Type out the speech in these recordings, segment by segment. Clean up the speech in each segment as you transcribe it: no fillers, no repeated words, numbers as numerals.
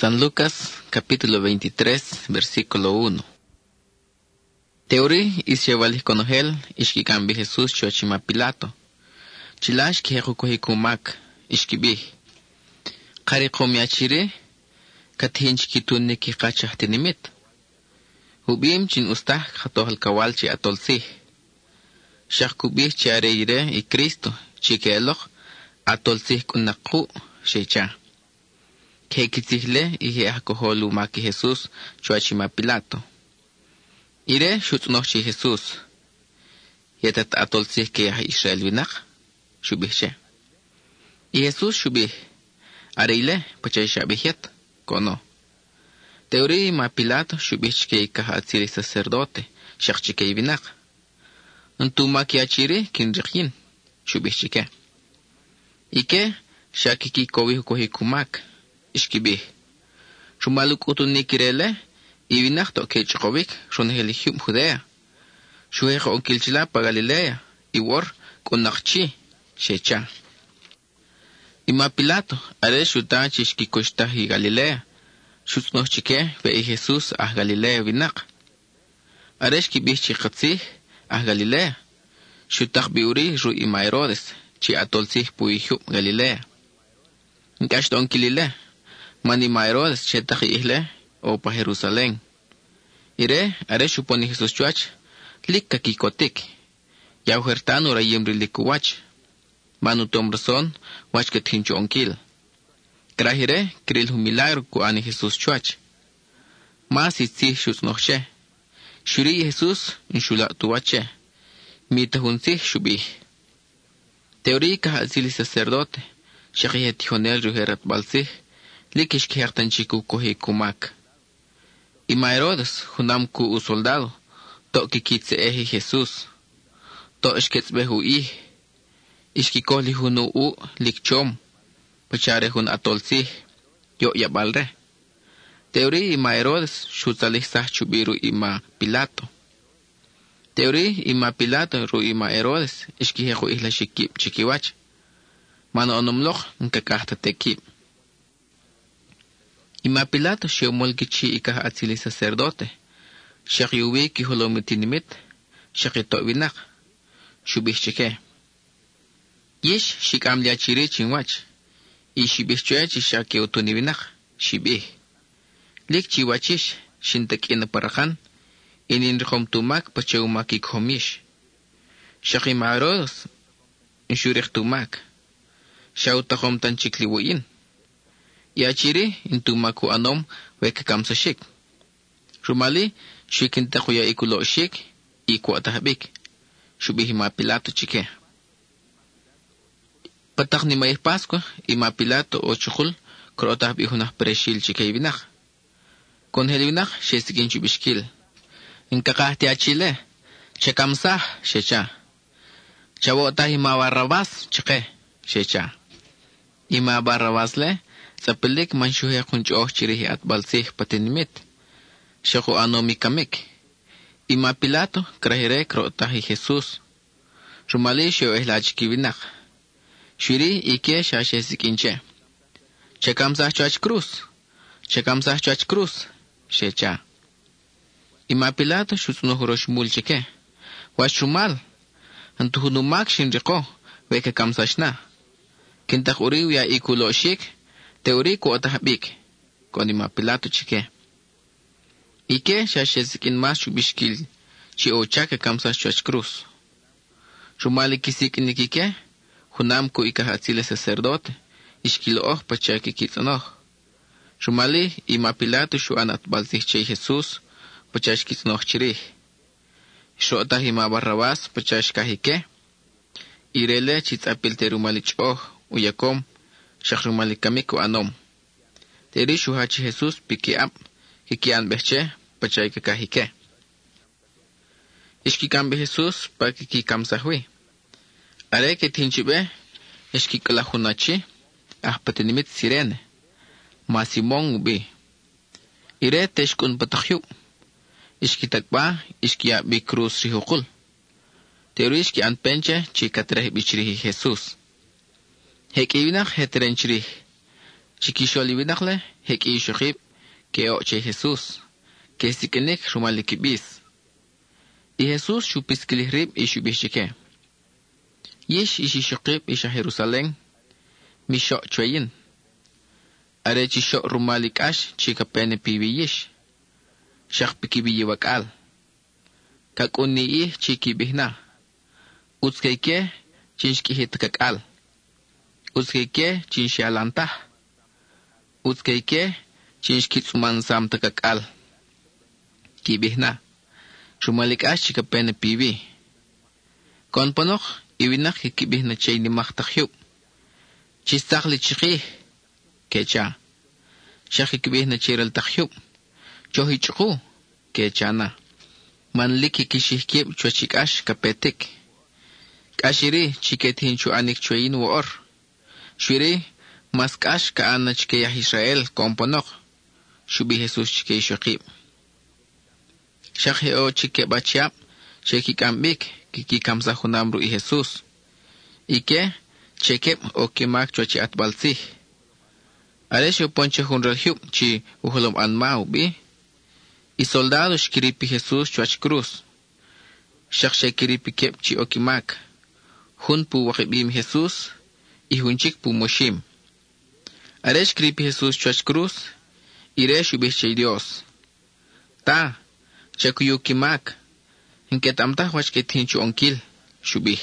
San Lucas, capítulo 23, versículo 1. Teori isyevalih konogel, ishkikambi Jesús chochima Pilato. Chilash kihekukohikumak, ishkibih. Karikomyachire, kathinchkitun kikachahtinimit. Hubim chin ustah katohal kawal chi atolsih. Shakubih chiareyre y Cristo, chikeloch, atolsih kunaku, shecha. Kekitihle ihe akoholu maki Jesús choachima Pilato. Ire shutnochi Jesús. Yetat atolsih ke Israel vinak, shubihche. Y Jesús shubih. Areile pachay shabihet, kono. Teori ma Pilato shubihchke ikaha atziri sacerdote, shakchike vinak. Ntumaki achiri kinrikin, shubihchike. Ike shakiki kohikumak. Ishkibih. Shumaluk utunikirele, ibinak to kechkovik, shonhelihium Judea. Shuhejo onkilchila pa Galilea, iwor konakchi, shecha. Ima Pilato, are shuta chishkikoshtahi Galilea, shutnochike ve Jesús a Galilea vinak. Are shkibih chikatzih a Galilea, shutach biuri ru ima Herodes, chi atolzih puihum Galilea. Nkashto onkilile, Mani Herodes chetach ihle o pa Jerusalén. Ire, are suponi Jesús chuach, likka kikotik. Yauhertano rayimri likuwach. Manu tom razón, wach ket hincho onkil. Krahire, kril hu milagro ku ani Jesús chuach. Mas itzi shutnoche. Shuri Jesús, inshula tuwache. Mita hunzi shubih. Teorica halzili sacerdote, shakihet honel ruherat balsih, likish kihaktan chiku kohikumak. Ima Herodes, hunam ku soldado, to kikitse ehi Jesús. To ishketsbehu ishkikoli hunu likchom, pachare hun atolsih, yo yabalre. Teori ima Herodes, shutalih sah chubiru ima Pilato. Teori ima Pilato ru ima Herodes, ishkiheku ihla shikip chikiwach. Mano onomloch nkakahta tekip. Ima Pilato shiomolgichi ikah atzili sacerdote. Shakyuwi ki holomitinimit. Shakito vinak. Shubishchike. Yish shikam liachiri chinwach. Ishibishchue chishaki utuni vinak. Shibih. Lik chiwachish shintak inaparakan. Ininrikom tumak pachaumak ikhomish. Shakima Herodes. Inshurich tumak. Shautakom tan chikliwuin. Yachiri intumaku anom wekakamsa shik. Rumali shikintakuya ikulo shik ikuatahbik. Shubihima Pilato chike. Patak ni Maih Pascua ima Pilato o chukul krotahbihunah pereshil chike ibinak. Konhelibinak shesikin chubishkil. Inkakahti achile chekamsah shecha. Chawotahima Barrabas chike shecha. Ima Barrabasle Zapelik manshuhe kunchoh chirihi at balsih patinimit. Shaku anomikamik. Ima Pilato krahire krotahi Jesús. Rumali shio ehlachkivinak. Shiri ike shashesik inche. Chekamsah chuach cruz. Chekamsah chuach cruz. Shecha. Ima Pilato shutnuhurosh mulchike. Washumal. Antuhunumak shinriko. Weke kamsashna. Kintak uriwya ikulo shik. Teori ko atahbik. Konima Pilato chike. Ike shashesikin mas shubishkil. Chi ochake kamsa chuach cruz. Rumali kisik nikike. Hunam ko ikahatzile sacerdote. Ishkilo pachake kitanoh. Rumali ima Pilato shuanat balsih che Jesús. Pachash kitanoh chirih. Shotah ima Barrabás pachash kahike. Irele chitzapil rumali choh uyakom. Shakrumalikamiku anom. Teri shuhachi Jesús pikiam, hikian beche, pachay kakahike. Ishkikambe Jesús pakikikam sahwi. Are que tinchibe, ishkikalahunachi, patinimit sirene. Masimong ubi. Ire teshkun patakyu. Ishkitakba, ishkia bi cruz rihukul. Teri ishkian penche, chikatreh bichrihi Jesús. Hekivinak hetrenchri. Chiquisholi winakle, hek ishokib, que oche Jesús, que sikenik rumalikibis. Y Jesús chupiskilihrib y shubishike. Yish ishishokib isha Jerusalén, misho chueyin. Are chisho rumalikash chikapene pibiyish. Shak pikibiyi wakal. Kakuni ih chikibihna. Utskeke chinshkihit kakal. Utskeke chinshalantah. Utskeke chinshkitsumansam takakal. Kibihna. Rumalikash chikapene pibi. Konponok iwinak kibihna chay ni maktakyub. Chistakli chikih. Kecha. Shakikibihna chiral takyub. Chohichuku. Kechana. Manliki kishihkib chuachikash kapetik. Kashiri chiket hinchu anik chuayin woor. Shiri maskash kaana chikeyah Israel komponok. Shubi Jesus chikey shokib. Shakhe o chike bachiap. Shekikambik kikikamsa hunamru i Jesus. Ike chekeb o kimak chuachi atbalsih. Aresho ponche hunral hyub chi uholom anmau bi. Y soldados kiripi Jesus chuach cruz. Shakshe kiripi kep chi okimak. Hun pu wakibim Jesus. Y hunchik pu moshim. Aresh kiripi Jesus chuach cruz. Iresh ubich Dios. Ta. Chakuyu kimak. Inket amtah wach ketinchu onkil. Shubih.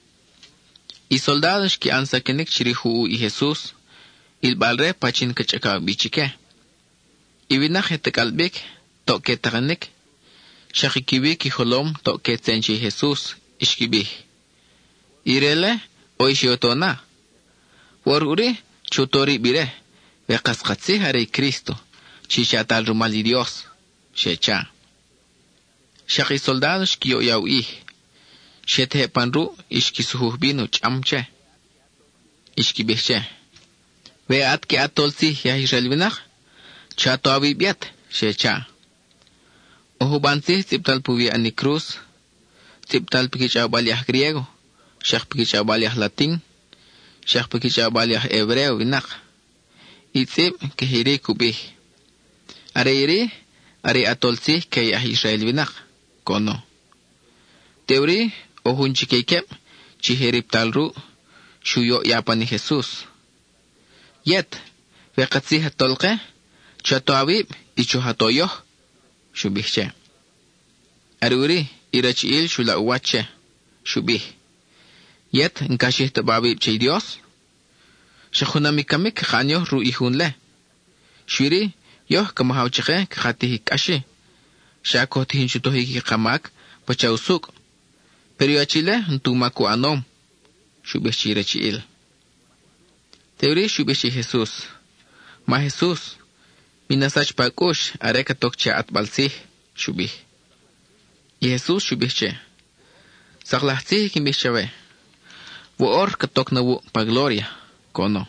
Y soldados ki ansakenik chirihu y Jesus. Il balre pachin kachaka bichike. Iwinach etekalbik. Toque taganik. Shakikibi ki holom toque tsenchi Jesus. Ishkibi. Irele oishiotona. Waruri chutori bire. Vekaskatsi hare Cristo. Chishatal rumali Dios. Shecha. Shaki soldados ki oyawi. Shethe panru ishkisuhbinu chamche. Ishkibiche. Ve atke atolsi ya Israelvinach. Chato abibiat. Shecha. Ohubansi siptal puvi ani cruz. Siptal pikichabaliah griego. Shak pikichabaliah latin. Shak pikichabaliah hebreo vinak. Itzib kehiri kubi. Are atolsi kayah Israel vinak. Kono. Teori ohunchikekep chiheriptal ru. Shuyo yapani Jesus. Yet. Vekatsi hatolke. Chato abib. Ichu hatoyoh. Shubihche. Aruri irachiil shula uwache. Shubih. Yet nkashih tababib chay Dios. Shahunamikamik kanyo ru ihunle. Shwiri yoh kamahawchike kakatihi kashi. Shakotihin shutohiki kamak pachausuk. Pero yachile ntumaku anom. Shubihchi irachiil. Teori shubihchi Jesus. Ma Jesus. Minasach pakush areka tokcha atbalsih shubih. Y Jesus shubihche. Saklahtzih kimbihchawe. Woor katok na wu pa gloria. Kono.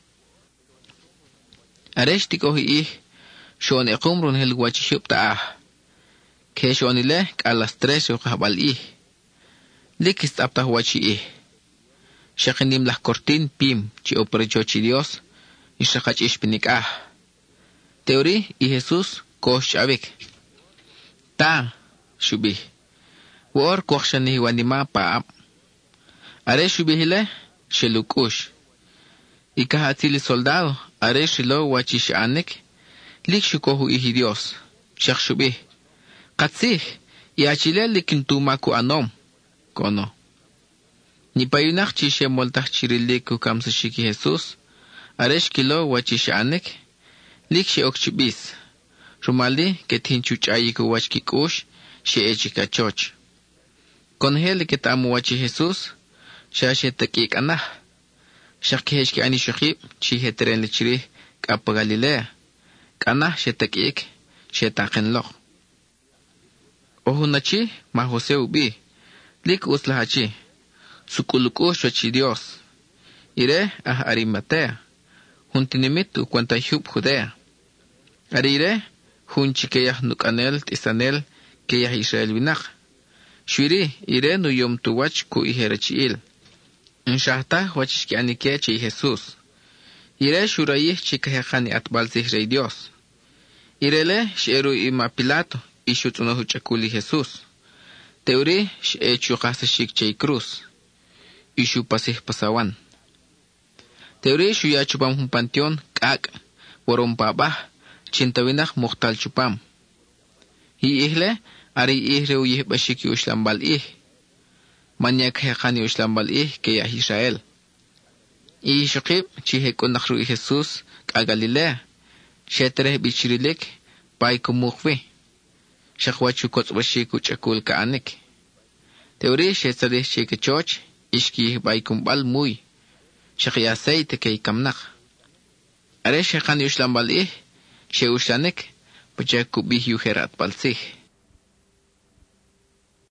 Aresh tikohi ih. Shon ekumrun helguachishub ta'ah. Ke shonile kalas 3 yukahabal ih. Likist aptah wachi ih. Shakinim lah kortin pim chi operachochi Dios. Ishakach ishpinik ah. Teori y Jesus kosh abik. Ta shubih. Woor koshani wanima paap. Are shubihile shelukush. Ikahatili soldado are shilo wachish anek. Lik shukohu ihi Dios. Shak shubih. Katsih iachile likintumaku anom. Kono. Nipayunak chishe moltach chiriliku kamsashiki Jesus. Aresh kilo wachish anek. Lik she okchibis. Rumali ketinchuch ayiku wachkikush she echikachoch. Konhel ketamu wachi Jesus. Shashe takik anah. Shakhesh ki ani shakib. Chiheteren lichiri kapa Galilea. Kanah she takik. She takenloch. Ohunachi ma Jose ubi. Lik uslahachi. Sukulukush wachi Dios. Ire Arimatea. Juntinimit ukwanta hub Judea. Arire, hunchi keyah nukanel tisanel keyah Israel vinak. Shwiri, ire nu yom tuwach ku iherachiil. Inshahta wachishki anike chay Jesus. Ire shurayih chikahekani atbalsih rey Dios. Irele sheru ima Pilato ishutunohu chakuli Jesús. Teuri shechu qasashik chay cruz. Ishu pasih pasawan. Teuri shuya chupam un panteón kak warom babah chintawinak muhtal chupam. Ihle ari ihre uyih bashiki uslambal manyak hekani uslambal que ya Israel. Shukib chihek unakru Jesús ka Galilea. Shetere bichirilik pay kumukwi. Shakwachu kotzbashiku chakul kaanik. Teori shetzarih chike choch ishki bay kumbal muy. Shakya aceite kay kamnak. Are shekani uslambal she uslanik pachaku bih yuherat balsih.